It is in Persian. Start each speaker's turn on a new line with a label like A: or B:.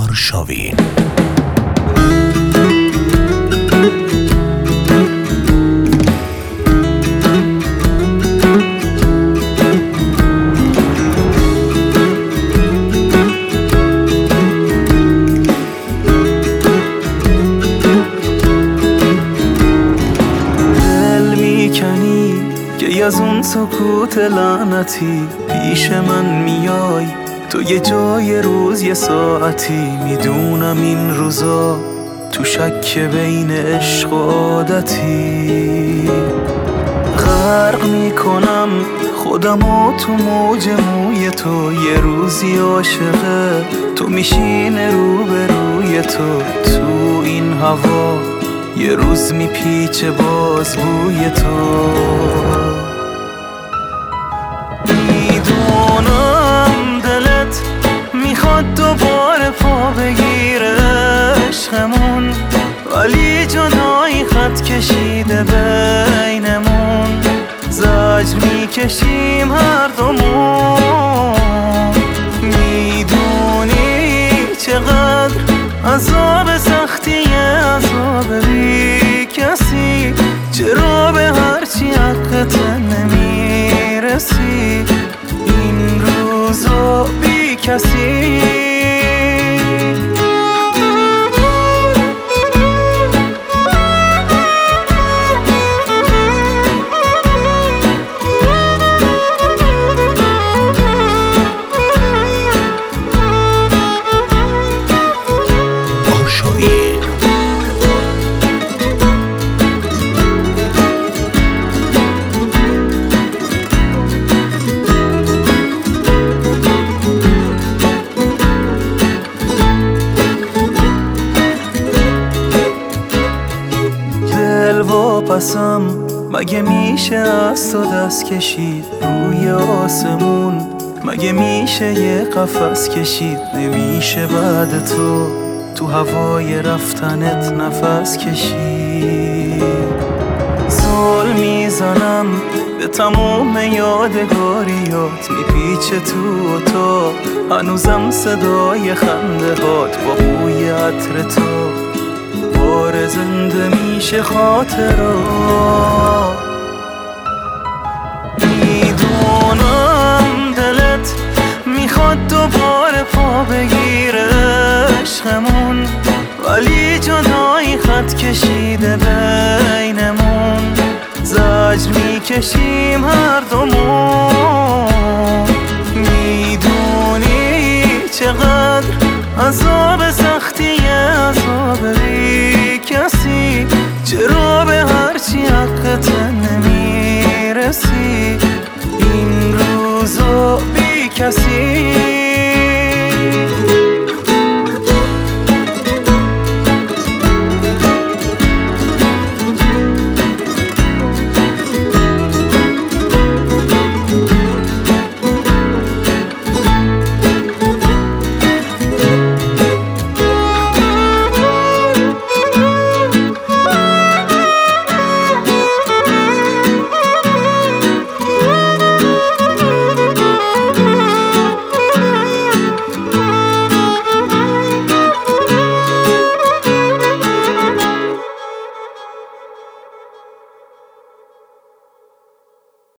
A: آرشاوین.
B: از اون سکوت لعنتی پیش من میای تو، یه جای روز یه ساعتی. میدونم این روزا تو شک بین عشق و عادتی. غرق میکنم خودمو تو موج موی تو، یه روزی عاشقه تو میشینه رو به روی تو. تو این هوا یه روز میپیچه باز بوی تو. میدونم دلت میخواد دوباره پا بگیره عشقمون، ولی جدایی خط کشیده بینمون. زجر میکشیم هر دومون. میدونی چقدر عذاب سختیه، عذاب بی کسی. چرا به هرچی حقت نمیرسی این روزا بی کسی؟ واپسم مگه میشه از تو دست کشید روی آسمون؟ مگه میشه یه قفس کشید؟ نمیشه بعد تو هوای رفتنت نفس کشید. زل میزنم به تموم یادگاریات، میپیچه تو هنوزم صدای خنده هات با بوی عطر تو. بار زنده میشه خاطرات. میدونم دلت میخواد دوباره پا بگیره عشقمون، ولی جدایی خط کشیده بینمون. زجر میکشیم هر دومون. میدونی چقدر عذاب سختیه، عذاب بی کسی. چرا به هرچی حقت نمیرسی این روزا بی کسی؟